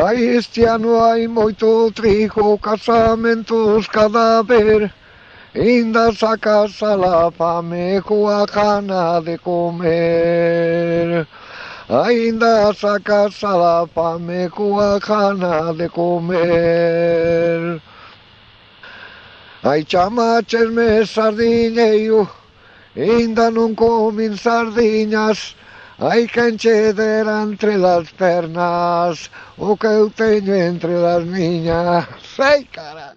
Ai, este ano hai moito trigo, casamentos cada ver. Ainda sacas a la fame coa gana de comer. Ainda sacas a la fame coa gana de comer. Ai, chamaches-me sardiñeiro, ainda non comin sardiñas. Ai, quen che dera entre las pernas o que eu teño entre las miñas. Ai, cara.